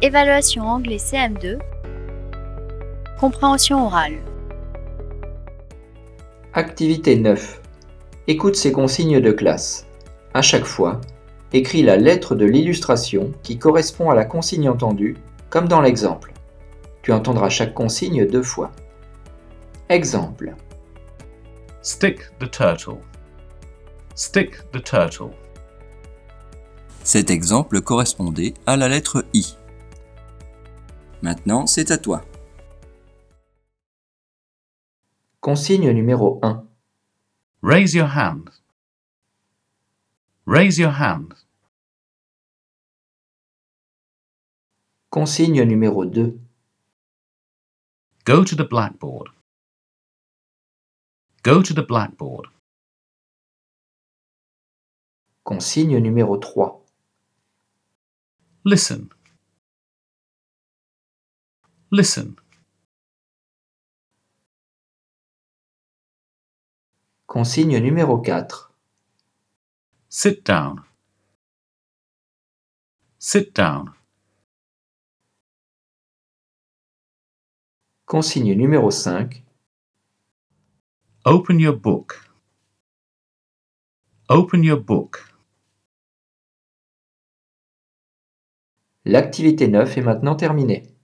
Évaluation anglais CM2. Compréhension orale. Activité 9. Écoute ces consignes de classe. À chaque fois, écris la lettre de l'illustration qui correspond à la consigne entendue, comme dans l'exemple. Tu entendras chaque consigne 2 fois. Exemple. Stick the turtle. Stick the turtle. Cet exemple correspondait à la lettre I. Maintenant, c'est à toi. Consigne numéro 1. Raise your hand. Raise your hand. Consigne numéro 2. Go to the blackboard. Go to the blackboard. Consigne numéro 3. Listen. Listen. Consigne numéro 4. Sit down. Sit down. Consigne numéro 5. Open your book. Open your book. L'activité 9 est maintenant terminée.